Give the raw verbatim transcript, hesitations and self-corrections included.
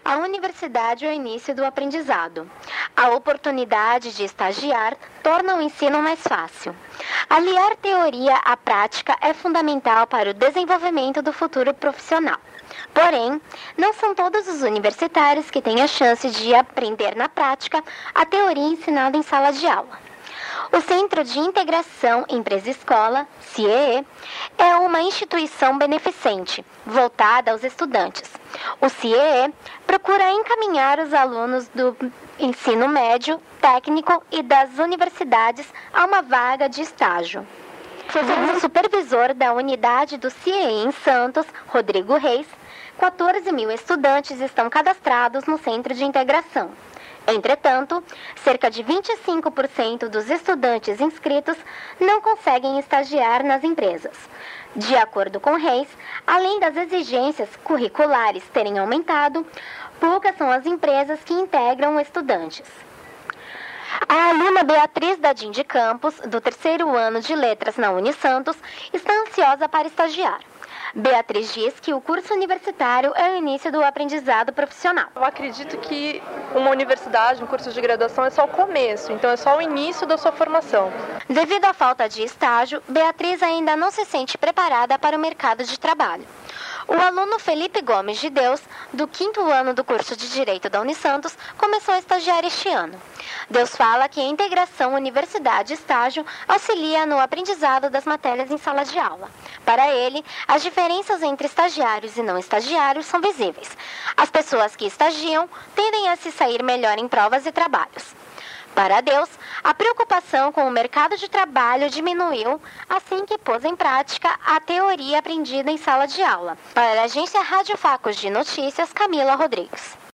A universidade é o início do aprendizado. A oportunidade de estagiar torna o ensino mais fácil. Aliar teoria à prática é fundamental para o desenvolvimento do futuro profissional. Porém, não são todos os universitários que têm a chance de aprender na prática a teoria ensinada em sala de aula. O Centro de Integração Empresa-Escola, C I E E, é uma instituição beneficente, voltada aos estudantes. O C I E E procura encaminhar os alunos do ensino médio, técnico e das universidades a uma vaga de estágio. Segundo o supervisor da unidade do C I E E em Santos, Rodrigo Reis, quatorze mil estudantes estão cadastrados no Centro de Integração. Entretanto, cerca de vinte e cinco por cento dos estudantes inscritos não conseguem estagiar nas empresas. De acordo com Reis, além das exigências curriculares terem aumentado, poucas são as empresas que integram estudantes. A aluna Beatriz Dadin de Campos, do terceiro ano de Letras na Unisantos, está ansiosa para estagiar. Beatriz diz que o curso universitário é o início do aprendizado profissional. Eu acredito que uma universidade, um curso de graduação é só o começo, então é só o início da sua formação. Devido à falta de estágio, Beatriz ainda não se sente preparada para o mercado de trabalho. O aluno Felipe Gomes de Deus, do quinto ano do curso de Direito da Unisantos, começou a estagiar este ano. Deus fala que a integração universidade-estágio auxilia no aprendizado das matérias em sala de aula. Para ele, as diferenças entre estagiários e não estagiários são visíveis. As pessoas que estagiam tendem a se sair melhor em provas e trabalhos. Para Deus, a preocupação com o mercado de trabalho diminuiu assim que pôs em prática a teoria aprendida em sala de aula. Para a agência Rádio Facos de Notícias, Camila Rodrigues.